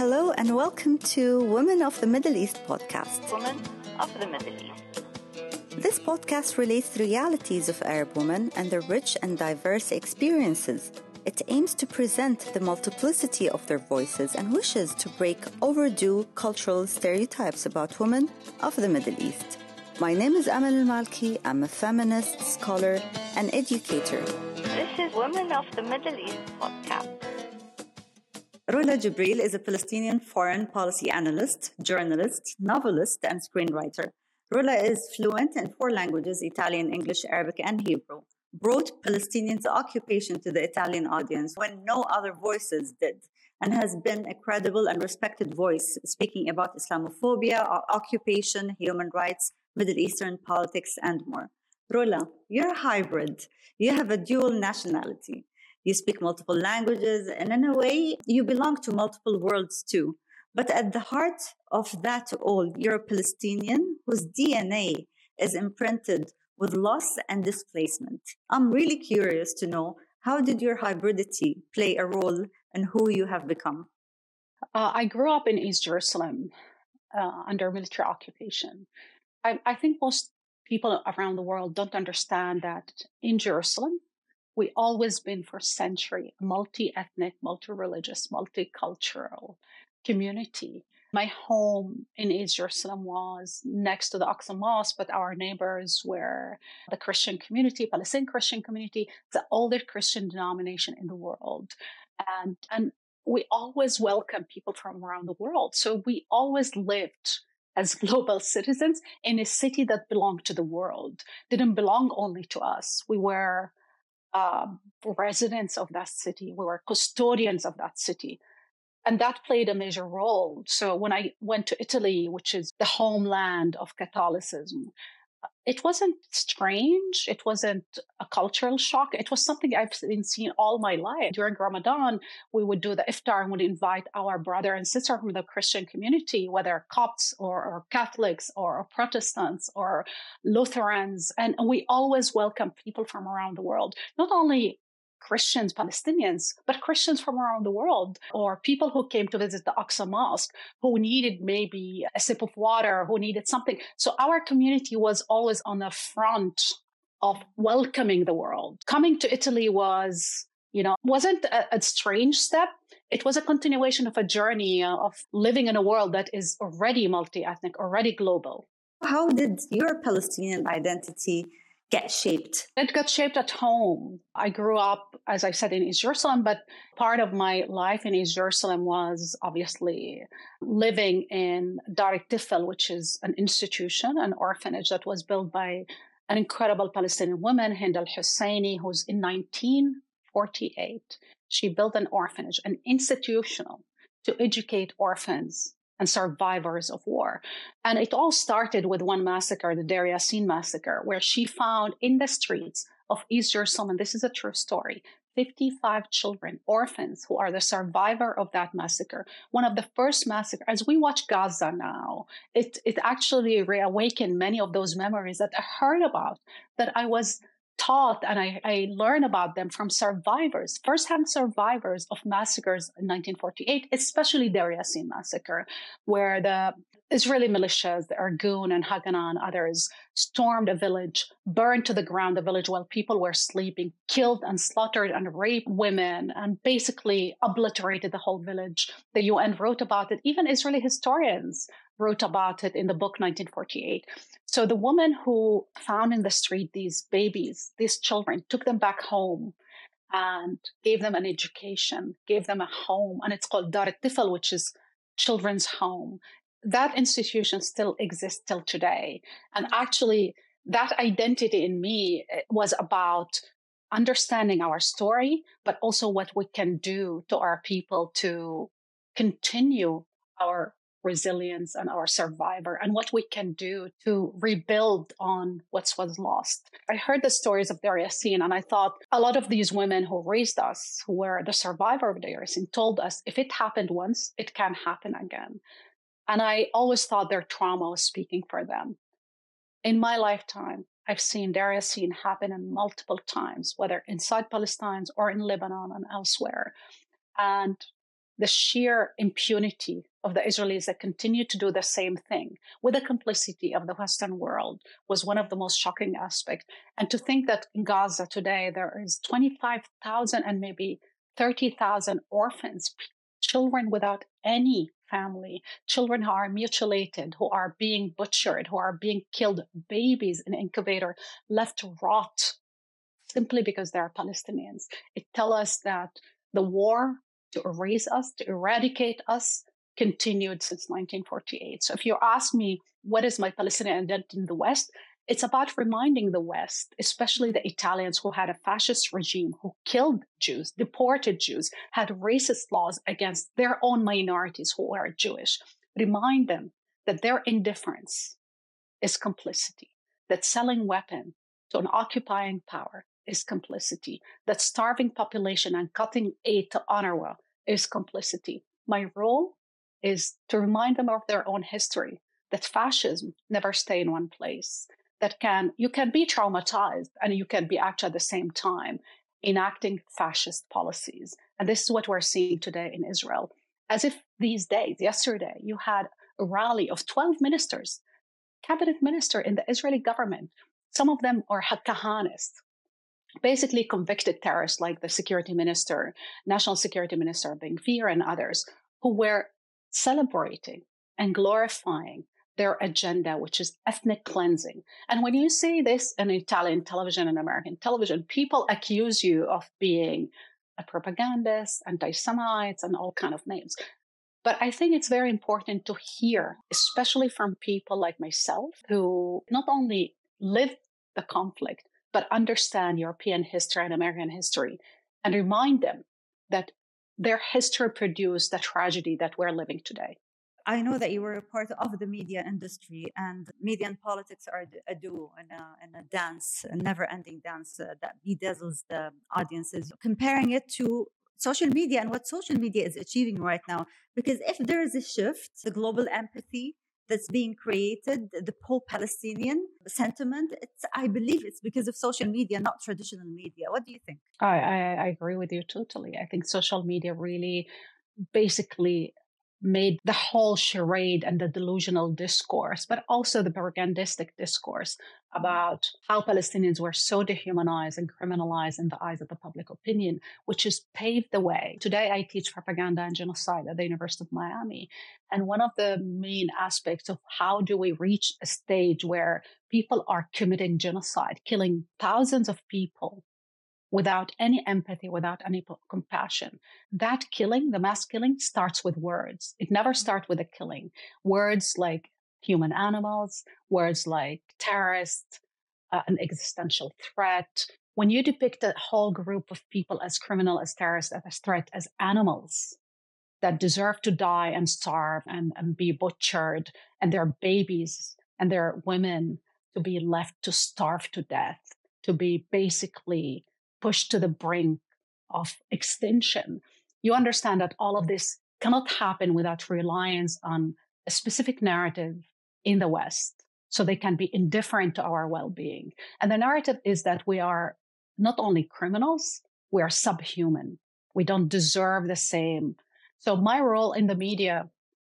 Hello and welcome to Women of the Middle East podcast. Women of the Middle East. This podcast relates the realities of Arab women and their rich and diverse experiences. It aims to present the multiplicity of their voices and wishes to break overdue cultural stereotypes about women of the Middle East. My name is Amal Al-Malki. I'm a feminist, scholar, and educator. This is Women of the Middle East podcast. Rola Jibril is a Palestinian foreign policy analyst, journalist, novelist, and screenwriter. Rola is fluent in 4 languages, Italian, English, Arabic, and Hebrew. Brought Palestinians' occupation to the Italian audience when no other voices did, and has been a credible and respected voice speaking about Islamophobia, occupation, human rights, Middle Eastern politics, and more. Rola, you're a hybrid. You have a dual nationality. You speak multiple languages, and in a way, you belong to multiple worlds too. But at the heart of that all, you're a Palestinian whose DNA is imprinted with loss and displacement. I'm really curious to know, how did your hybridity play a role in who you have become? I grew up in East Jerusalem under military occupation. I think most people around the world don't understand that in Jerusalem, we always been for centuries a multi-ethnic, multi-religious, multicultural community. My home in East Jerusalem was next to the Aqsa Mosque, but our neighbors were the Christian community, Palestinian Christian community, the oldest Christian denomination in the world. And we always welcome people from around the world. So we always lived as global citizens in a city that belonged to the world, didn't belong only to us. We were residents of that city. We were custodians of that city. And that played a major role. So when I went to Italy, which is the homeland of Catholicism, it wasn't strange. It wasn't a cultural shock. It was something I've been seeing all my life. During Ramadan, we would do the iftar and would invite our brother and sister from the Christian community, whether Copts or Catholics or Protestants or Lutherans. And we always welcome people from around the world, not only Christians, Palestinians, but Christians from around the world, or people who came to visit the Aqsa Mosque, who needed maybe a sip of water, who needed something. So our community was always on the front of welcoming the world. Coming to Italy wasn't a strange step. It was a continuation of a journey of living in a world that is already multi-ethnic, already global. How did your Palestinian identity get shaped? It got shaped at home. I grew up, as I said, in East Jerusalem, but part of my life in East Jerusalem was obviously living in Dar Tifel, which is an institution, an orphanage that was built by an incredible Palestinian woman, Hind al-Husseini, who's in 1948. She built an orphanage, an institutional, to educate orphans and survivors of war. And it all started with one massacre, the Deir Yassin massacre, where she found in the streets of East Jerusalem, and this is a true story, 55 children, orphans, who are the survivor of that massacre. One of the first massacres, as we watch Gaza now, it actually reawakened many of those memories that I heard about, that I was taught and I learned about them from survivors, firsthand survivors of massacres in 1948, especially Deir Yassin massacre, where the Israeli militias, the Irgun and Haganah and others, stormed a village, burned to the ground the village while people were sleeping, killed and slaughtered and raped women, and basically obliterated the whole village. The UN wrote about it. Even Israeli historians wrote about it in the book 1948. So the woman who found in the street these babies, these children, took them back home and gave them an education, gave them a home. And it's called Dar Tifel, which is children's home. That institution still exists till today. And actually, that identity in me was about understanding our story, but also what we can do to our people to continue our resilience and our survivor, and what we can do to rebuild on what was lost. I heard the stories of Deir Yassin, and I thought a lot of these women who raised us, who were the survivor of Deir Yassin, told us if it happened once, it can happen again. And I always thought their trauma was speaking for them. In my lifetime, I've seen Deir Yassin happen in multiple times, whether inside Palestine or in Lebanon and elsewhere. And the sheer impunity of the Israelis that continue to do the same thing with the complicity of the Western world was one of the most shocking aspects. And to think that in Gaza today, there is 25,000 and maybe 30,000 orphans, children without any family, children who are mutilated, who are being butchered, who are being killed, babies in incubator, left to rot simply because they're Palestinians. It tells us that the war to erase us, to eradicate us, continued since 1948. So if you ask me, what is my Palestinian identity in the West? It's about reminding the West, especially the Italians who had a fascist regime, who killed Jews, deported Jews, had racist laws against their own minorities who are Jewish. Remind them that their indifference is complicity, that selling weapons to an occupying power is complicity, that starving population and cutting aid to UNRWA is complicity. My role is to remind them of their own history, that fascism never stay in one place, that you can be traumatized and you can be actually at the same time enacting fascist policies. And this is what we're seeing today in Israel. As if these days, yesterday, you had a rally of 12 ministers, cabinet minister in the Israeli government. Some of them are Kahanists, basically convicted terrorists like the security minister, national security minister Ben-Gvir and others, who were celebrating and glorifying their agenda, which is ethnic cleansing. And when you say this in Italian television and American television, people accuse you of being a propagandist, anti-Semites, and all kind of names. But I think it's very important to hear, especially from people like myself, who not only live the conflict, but understand European history and American history, and remind them that their history produced the tragedy that we're living today. I know that you were a part of the media industry, and media and politics are a duo and a dance, a never-ending dance that bedazzles the audiences. Comparing it to social media and what social media is achieving right now, because if there is a shift, the global empathy that's being created, the pro-Palestinian sentiment, I believe it's because of social media, not traditional media. What do you think? I agree with you totally. I think social media really basically made the whole charade and the delusional discourse, but also the propagandistic discourse about how Palestinians were so dehumanized and criminalized in the eyes of the public opinion, which has paved the way. Today, I teach propaganda and genocide at the University of Miami. And one of the main aspects of how do we reach a stage where people are committing genocide, killing thousands of people, without any empathy, without any compassion. That killing, the mass killing, starts with words. It never starts with a killing. Words like human animals, words like terrorist, an existential threat. When you depict a whole group of people as criminal, as terrorists, as threat, as animals that deserve to die and starve and be butchered, and their babies and their women to be left to starve to death, to be basically pushed to the brink of extinction, you understand that all of this cannot happen without reliance on a specific narrative in the West, so they can be indifferent to our well-being. And the narrative is that we are not only criminals, we are subhuman. We don't deserve the same. So my role in the media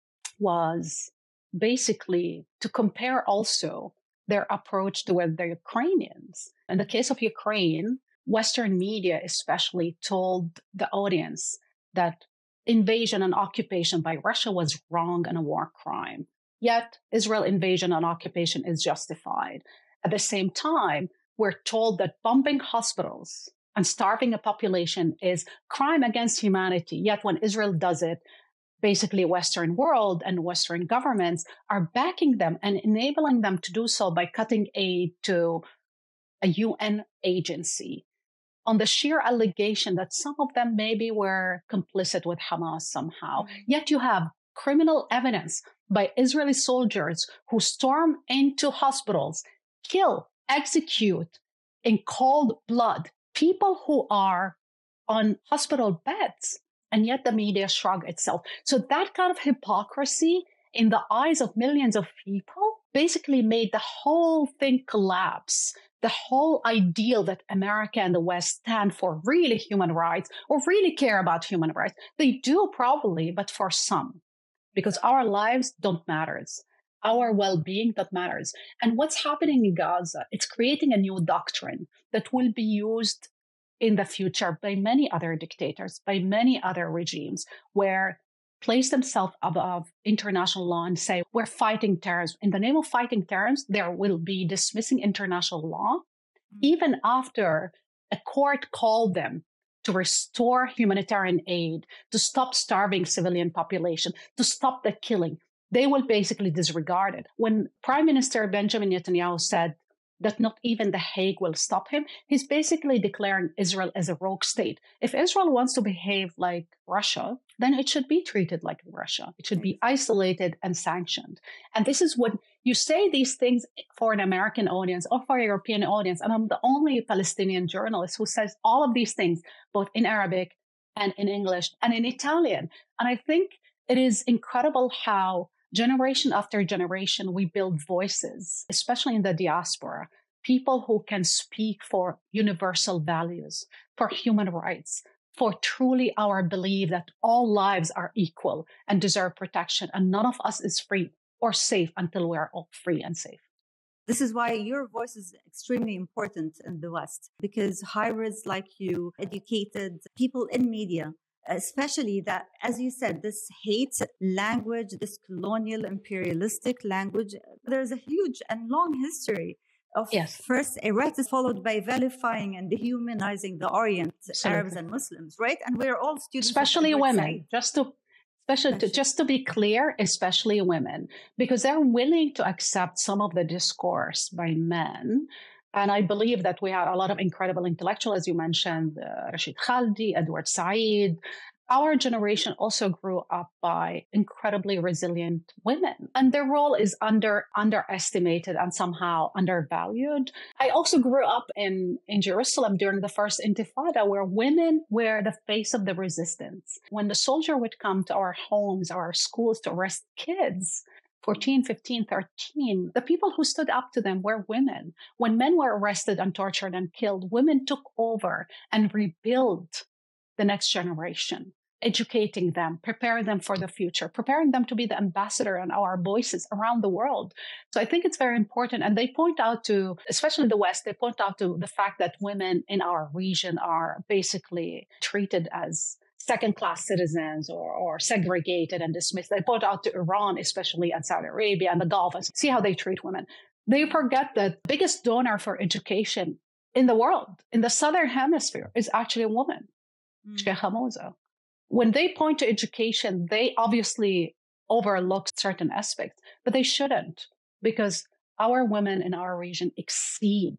was basically to compare also their approach to the Ukrainians. In the case of Ukraine, Western media especially told the audience that invasion and occupation by Russia was wrong and a war crime. Yet Israel invasion and occupation is justified. At the same time, we're told that bombing hospitals and starving a population is crime against humanity. Yet when Israel does it, basically Western world and Western governments are backing them and enabling them to do so by cutting aid to a UN agency, on the sheer allegation that some of them maybe were complicit with Hamas somehow. Yet you have criminal evidence by Israeli soldiers who storm into hospitals, kill, execute in cold blood people who are on hospital beds, and yet the media shrug itself. So that kind of hypocrisy in the eyes of millions of people basically made the whole thing collapse the whole ideal that America and the West stand for really human rights or really care about human rights. They do probably, but for some, because our lives don't matter. Our well-being that matters. And what's happening in Gaza, it's creating a new doctrine that will be used in the future by many other dictators, by many other regimes, where place themselves above international law and say, we're fighting terrorism. In the name of fighting terrorism, there will be dismissing international law, even after a court called them to restore humanitarian aid, to stop starving civilian population, to stop the killing. They will basically disregard it. When Prime Minister Benjamin Netanyahu said that not even The Hague will stop him, he's basically declaring Israel as a rogue state. If Israel wants to behave like Russia, then it should be treated like Russia. It should be isolated and sanctioned. And this is when you say these things for an American audience or for a European audience. And I'm the only Palestinian journalist who says all of these things, both in Arabic and in English and in Italian. And I think it is incredible how generation after generation, we build voices, especially in the diaspora, people who can speak for universal values, for human rights, for truly our belief that all lives are equal and deserve protection, and none of us is free or safe until we're all free and safe. This is why your voice is extremely important in the West, because hybrids like you, educated people in media, especially that, as you said, this hate language, this colonial imperialistic language, there's a huge and long history of first erasing, followed by vilifying and dehumanizing the Orient, Arabs and Muslims, right? And we're all students. Especially women, just to be clear, especially women, because they're willing to accept some of the discourse by men. And I believe that we had a lot of incredible intellectuals, as you mentioned, Rashid Khaldi, Edward Said. Our generation also grew up by incredibly resilient women, and their role is underestimated and somehow undervalued. I also grew up in Jerusalem during the first Intifada, where women were the face of the resistance. When the soldier would come to our homes, our schools to arrest kids, 14, 15, 13, the people who stood up to them were women. When men were arrested and tortured and killed, women took over and rebuilt the next generation, educating them, preparing them for the future, preparing them to be the ambassador and our voices around the world. So I think it's very important. And they point out to, especially the West, they point out to the fact that women in our region are basically treated as second-class citizens or segregated and dismissed. They point out to Iran, especially, and Saudi Arabia and the Gulf, and see how they treat women. They forget that the biggest donor for education in the world, in the Southern Hemisphere, is actually a woman, Sheikha Moza. When they point to education, they obviously overlook certain aspects, but they shouldn't, because our women in our region exceed.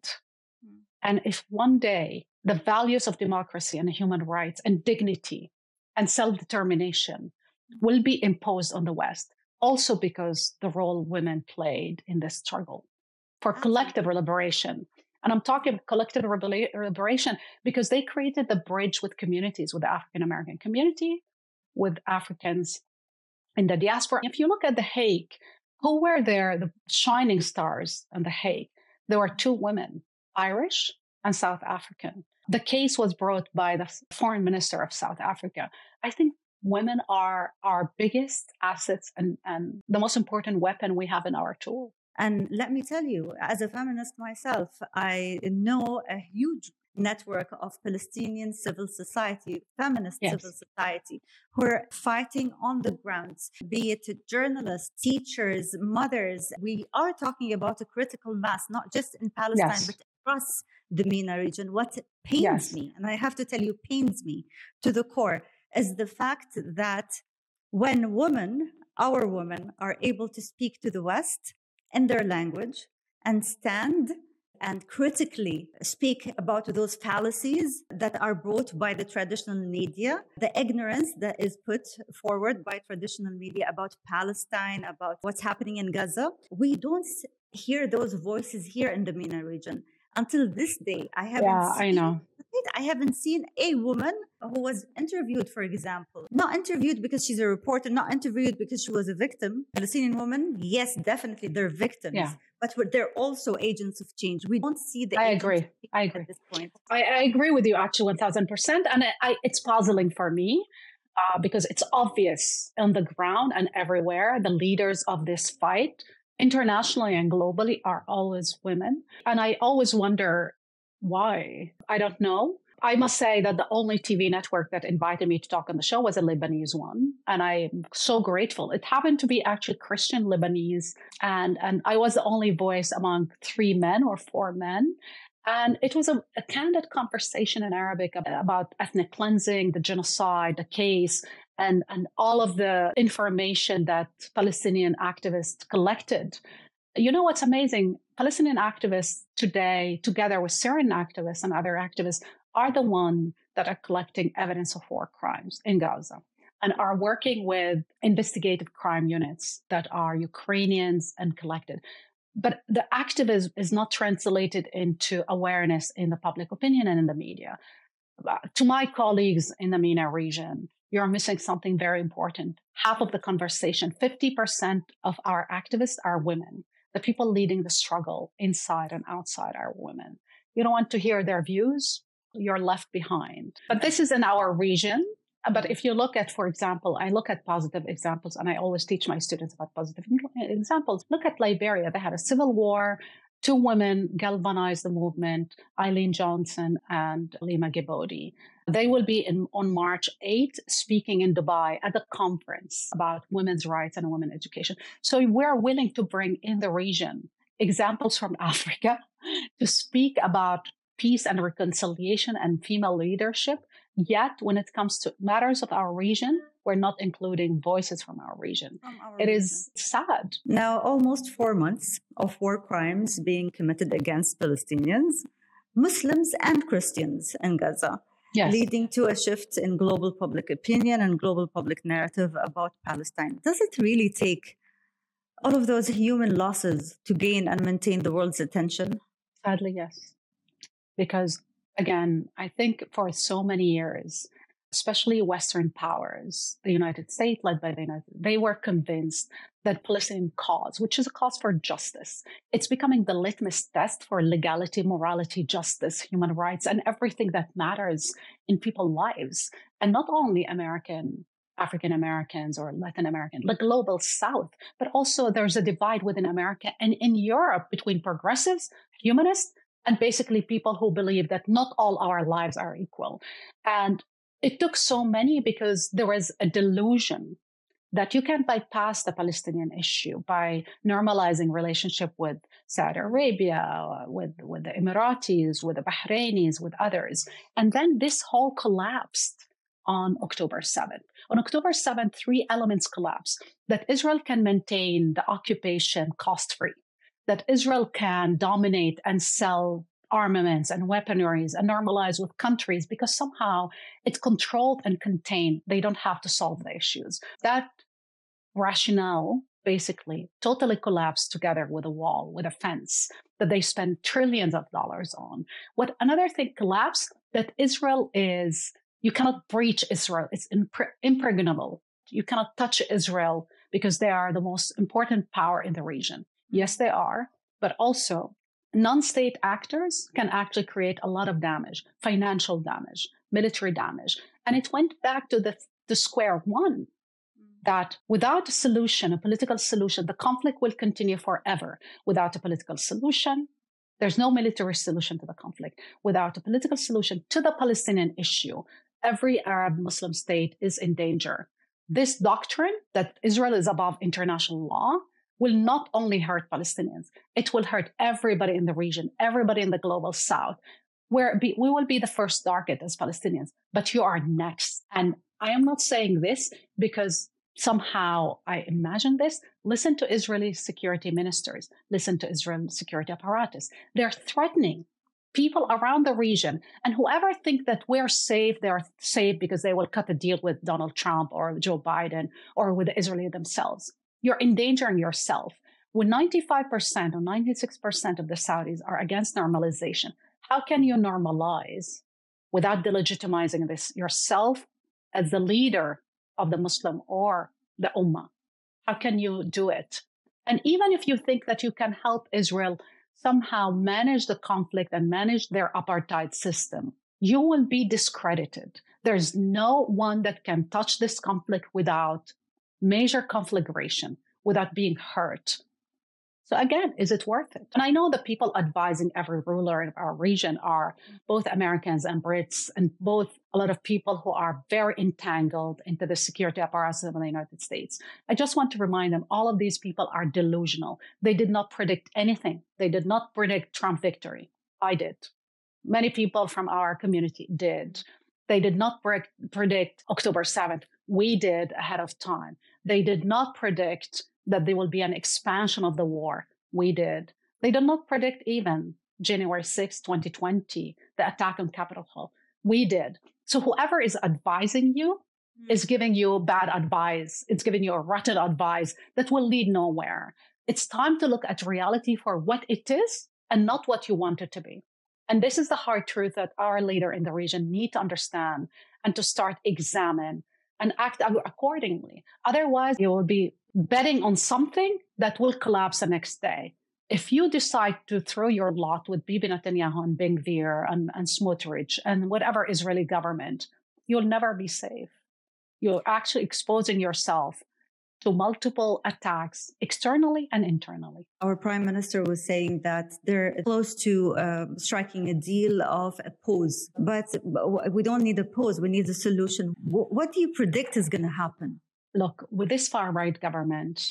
And if one day the values of democracy and human rights and dignity and self-determination will be imposed on the West, also because the role women played in this struggle for collective liberation. And I'm talking collective liberation because they created the bridge with communities, with the African-American community, with Africans in the diaspora. If you look at The Hague, who were there, the shining stars in The Hague? There were two women, Irish and South African. The case was brought by the foreign minister of South Africa. I think women are our biggest assets and the most important weapon we have in our tool. And let me tell you, as a feminist myself, I know a huge network of Palestinian civil society, feminist civil society, who are fighting on the grounds, be it journalists, teachers, mothers. We are talking about a critical mass, not just in Palestine, but across the MENA region. What pains me, and I have to tell you, pains me to the core, is the fact that when women, our women, are able to speak to the West in their language and stand and critically speak about those fallacies that are brought by the traditional media, the ignorance that is put forward by traditional media about Palestine, about what's happening in Gaza, we don't hear those voices here in the MENA region. Until this day, I haven't seen I haven't seen a woman who was interviewed, for example. Not interviewed because she's a reporter, not interviewed because she was a victim. Palestinian women, yes, definitely they're victims, Yeah. but they're also agents of change. We don't see the I agents agree. of change I agree. at this point. I agree with you actually 1000%. And it's puzzling for me because it's obvious on the ground and everywhere. The leaders of this fight, internationally and globally, are always women. And I always wonder why. I don't know. I must say that the only TV network that invited me to talk on the show was a Lebanese one. And I'm so grateful. It happened to be actually Christian Lebanese. And I was the only voice among 3 men or 4 men. And it was a candid conversation in Arabic about ethnic cleansing, the genocide, the case, and all of the information that Palestinian activists collected. You know what's amazing? Palestinian activists today, together with Syrian activists and other activists, are the ones that are collecting evidence of war crimes in Gaza and are working with investigative crime units that are Ukrainians and collected. But the activism is not translated into awareness in the public opinion and in the media. To my colleagues in the MENA region, you're missing something very important. Half of the conversation, 50% of our activists are women. The people leading the struggle inside and outside are women. You don't want to hear their views, you're left behind. But this is in our region. But if you look at, for example, I look at positive examples, and I always teach my students about positive examples. Look at Liberia. They had a civil war. 2 women galvanized the movement, Eileen Johnson and Lima Gibodi. They will be on March 8th speaking in Dubai at a conference about women's rights and women's education. So we're willing to bring in the region examples from Africa to speak about peace and reconciliation and female leadership. Yet when it comes to matters of our region, we're not including voices from our region. It is sad. Now, almost 4 months of war crimes being committed against Palestinians, Muslims and Christians in Gaza, Yes. leading to a shift in global public opinion and global public narrative about Palestine. Does it really take all of those human losses to gain and maintain the world's attention? Sadly, yes. Because, again, I think for so many years, especially Western powers, the United States, led by the United States, they were convinced that Palestinian cause, which is a cause for justice, it's becoming the litmus test for legality, morality, justice, human rights, and everything that matters in people's lives. And not only African Americans or Latin American, the global South, but also there's a divide within America and in Europe between progressives, humanists, and basically people who believe that not all our lives are equal. And it took so many because there was a delusion that you can bypass the Palestinian issue by normalizing relationship with Saudi Arabia, with the Emiratis, with the Bahrainis, with others. And then this whole collapsed on October 7th. On October 7th, 3 elements collapsed: that Israel can maintain the occupation cost-free, that Israel can dominate and sell armaments and weaponries and normalize with countries because somehow it's controlled and contained. They don't have to solve the issues. That rationale basically totally collapsed together with a wall, with a fence that they spend trillions of dollars on. What another thing collapsed, that Israel is, you cannot breach Israel. It's impregnable. You cannot touch Israel because they are the most important power in the region. Yes, they are, but also non-state actors can actually create a lot of damage, financial damage, military damage. And it went back to the square one, that without a solution, a political solution, the conflict will continue forever. Without a political solution, there's no military solution to the conflict. Without a political solution to the Palestinian issue, every Arab Muslim state is in danger. This doctrine that Israel is above international law will not only hurt Palestinians, it will hurt everybody in the region, everybody in the global South, where we will be the first target as Palestinians, but you are next. And I am not saying this because somehow I imagine this. Listen to Israeli security ministers, listen to Israel's security apparatus. They're threatening people around the region. And whoever think that we're safe, they're safe because they will cut a deal with Donald Trump or Joe Biden or with the Israeli themselves. You're endangering yourself. When 95% or 96% of the Saudis are against normalization, how can you normalize without delegitimizing this yourself as the leader of the Muslim or the Ummah? How can you do it? And even if you think that you can help Israel somehow manage the conflict and manage their apartheid system, you will be discredited. There's no one that can touch this conflict without major conflagration, without being hurt. So again, is it worth it? And I know the people advising every ruler in our region are both Americans and Brits, and both a lot of people who are very entangled into the security apparatus of the United States. I just want to remind them, all of these people are delusional. They did not predict anything. They did not predict Trump victory. I did. Many people from our community did. They did not predict October 7th. We did ahead of time. They did not predict that there will be an expansion of the war. We did. They did not predict even January 6, 2020, the attack on Capitol Hill. We did. So whoever is advising you is giving you bad advice. It's giving you a rotten advice that will lead nowhere. It's time to look at reality for what it is and not what you want it to be. And this is the hard truth that our leader in the region need to understand and to start examine and act accordingly. Otherwise, you will be betting on something that will collapse the next day. If you decide to throw your lot with Bibi Netanyahu and Ben Gvir and Smotrich and whatever Israeli government, you'll never be safe. You're actually exposing yourself to multiple attacks externally and internally. Our prime minister was saying that they're close to striking a deal of a pause, but we don't need a pause. We need a solution. What do you predict is going to happen? Look, with this far-right government,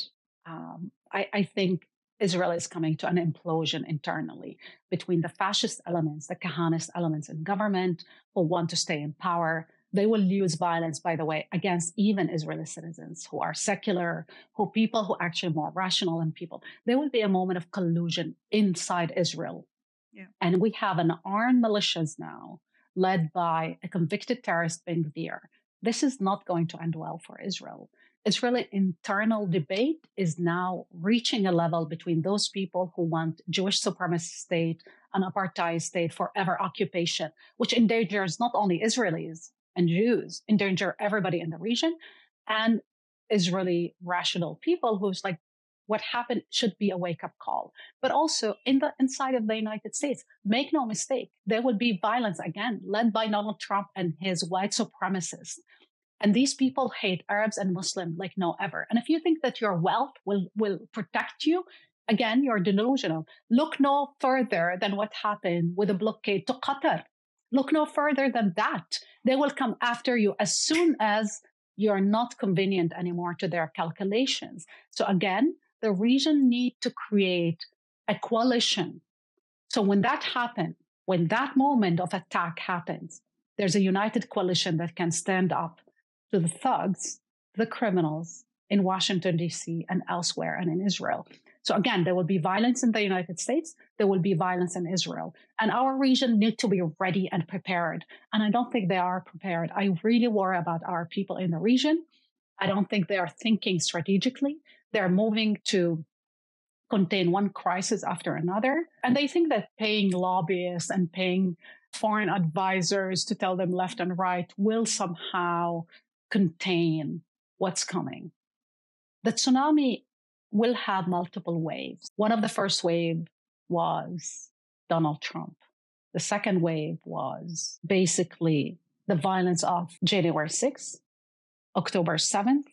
I think Israel is coming to an implosion internally between the fascist elements, the Kahanist elements in government who want to stay in power. They will use violence, by the way, against even Israeli citizens who are secular, people who are actually more rational than people. There will be a moment of collusion inside Israel. Yeah. And we have an armed militias now led by a convicted terrorist, Ben Gvir. This is not going to end well for Israel. Israeli internal debate is now reaching a level between those people who want Jewish supremacist state, an apartheid state, forever occupation, which endangers not only Israelis and Jews, endanger everybody in the region, and Israeli rational people who's like, what happened should be a wake-up call. But also inside of the United States, make no mistake, there will be violence again, led by Donald Trump and his white supremacists. And these people hate Arabs and Muslims like no ever. And if you think that your wealth will protect you, again, you're delusional. Look no further than what happened with the blockade to Qatar. Look no further than that. They will come after you as soon as you're not convenient anymore to their calculations. So again, the region need to create a coalition. So when that happens, when that moment of attack happens, there's a united coalition that can stand up to the thugs, the criminals in Washington, D.C. and elsewhere and in Israel. So again, there will be violence in the United States. There will be violence in Israel. And our region need to be ready and prepared. And I don't think they are prepared. I really worry about our people in the region. I don't think they are thinking strategically. They're moving to contain one crisis after another. And they think that paying lobbyists and paying foreign advisors to tell them left and right will somehow contain what's coming. The tsunami will have multiple waves. One of the first wave was Donald Trump. The second wave was basically the violence of January 6th, October 7th,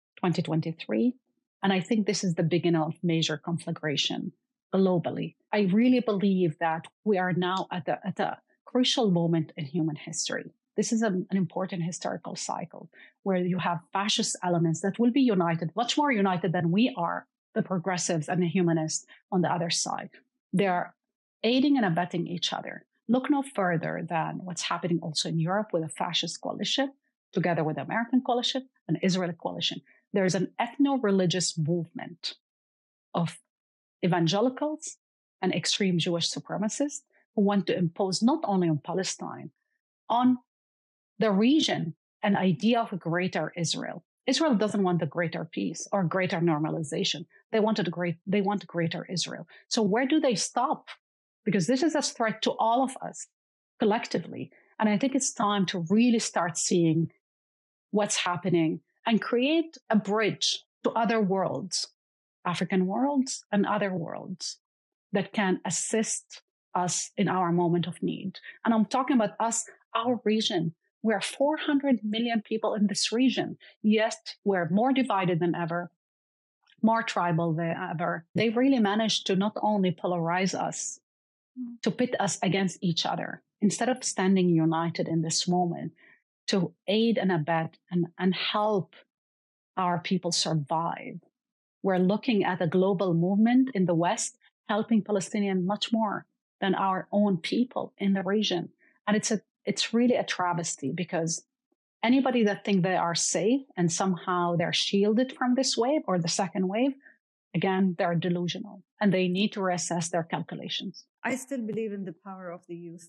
2023. And I think this is the beginning of major conflagration globally. I really believe that we are now at a crucial moment in human history. This is an important historical cycle where you have fascist elements that will be united, much more united than we are, the progressives and the humanists on the other side. They're aiding and abetting each other. Look no further than what's happening also in Europe with a fascist coalition, together with the American coalition, an Israeli coalition. There's an ethno-religious movement of evangelicals and extreme Jewish supremacists who want to impose not only on Palestine, on the region, an idea of a greater Israel. Israel doesn't want a greater peace or greater normalization. They want greater Israel. So where do they stop? Because this is a threat to all of us collectively. And I think it's time to really start seeing what's happening and create a bridge to other worlds, African worlds and other worlds that can assist us in our moment of need. And I'm talking about us, our region. We're 400 million people in this region, yet we're more divided than ever, more tribal than ever. They really managed to not only polarize us, to pit us against each other, instead of standing united in this moment to aid and abet and help our people survive. We're looking at a global movement in the West, helping Palestinians much more than our own people in the region. And it's really a travesty, because anybody that think they are safe and somehow they're shielded from this wave or the second wave, again, they're delusional and they need to reassess their calculations. I still believe in the power of the youth.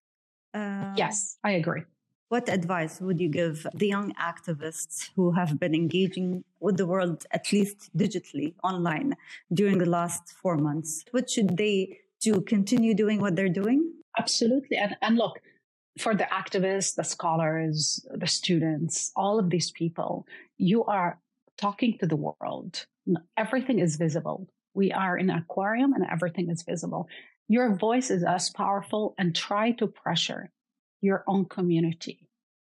Yes, I agree. What advice would you give the young activists who have been engaging with the world, at least digitally, online, during the last 4 months? What should they do? Continue doing what they're doing? Absolutely. And look, for the activists, the scholars, the students, all of these people, you are talking to the world. Everything is visible. We are in an aquarium and everything is visible. Your voice is as powerful, and try to pressure your own community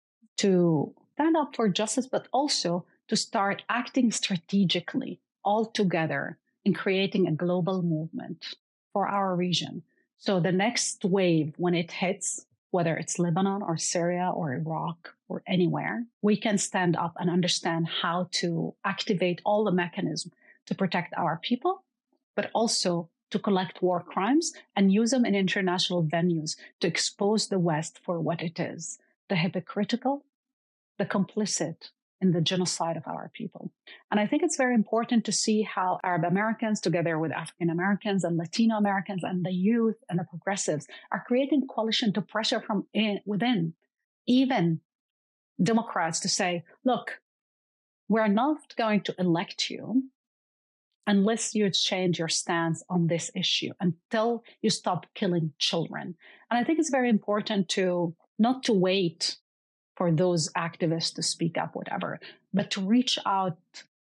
to stand up for justice, but also to start acting strategically all together in creating a global movement for our region. So the next wave, when it hits, whether it's Lebanon or Syria or Iraq or anywhere, we can stand up and understand how to activate all the mechanisms to protect our people, but also to collect war crimes and use them in international venues to expose the West for what it is, the hypocritical, the complicit in the genocide of our people. And I think it's very important to see how Arab Americans, together with African Americans and Latino Americans and the youth and the progressives, are creating coalition to pressure from within, even Democrats, to say, look, we're not going to elect you unless you change your stance on this issue, until you stop killing children. And I think it's very important to not to wait for those activists to speak up, whatever, but to reach out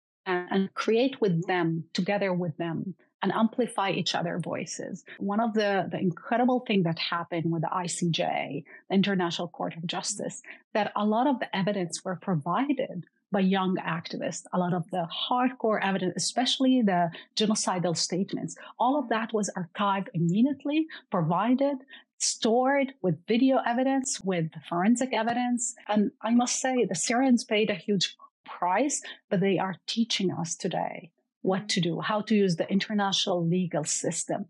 and create with them, together with them, and amplify each other's voices. One of the incredible things that happened with the ICJ, the International Court of Justice, that a lot of the evidence were provided by young activists, a lot of the hardcore evidence, especially the genocidal statements, all of that was archived immediately, provided, stored with video evidence, with forensic evidence. And I must say, the Syrians paid a huge price, but they are teaching us today what to do, how to use the international legal system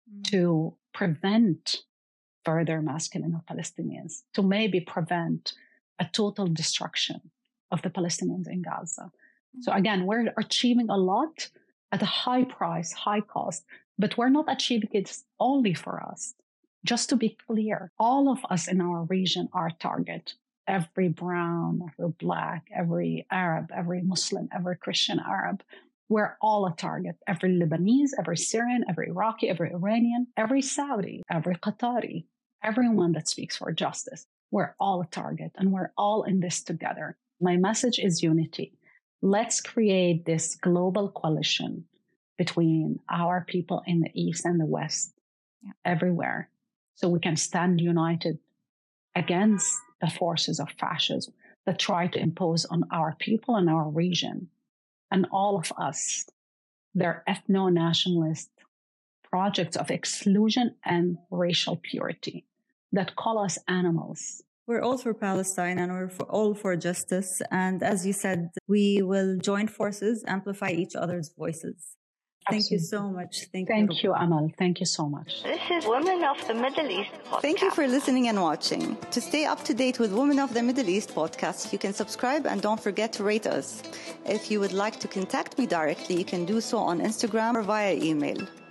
to prevent further mass killing of Palestinians, to maybe prevent a total destruction of the Palestinians in Gaza. So again, we're achieving a lot at a high price, high cost, but we're not achieving it only for us. Just to be clear, all of us in our region are target. Every brown, every black, every Arab, every Muslim, every Christian Arab, we're all a target. Every Lebanese, every Syrian, every Iraqi, every Iranian, every Saudi, every Qatari, everyone that speaks for justice. We're all a target, and we're all in this together. My message is unity. Let's create this global coalition between our people in the East and the West, everywhere, so we can stand united against the forces of fascism that try to impose on our people and our region. And all of us, their ethno-nationalist projects of exclusion and racial purity that call us animals. We're all for Palestine, and we're all for justice. And as you said, we will join forces, amplify each other's voices. Thank you so much. Thank you, Amal. Thank you so much. This is Women of the Middle East podcast. Thank you for listening and watching. To stay up to date with Women of the Middle East podcast, you can subscribe and don't forget to rate us. If you would like to contact me directly, you can do so on Instagram or via email.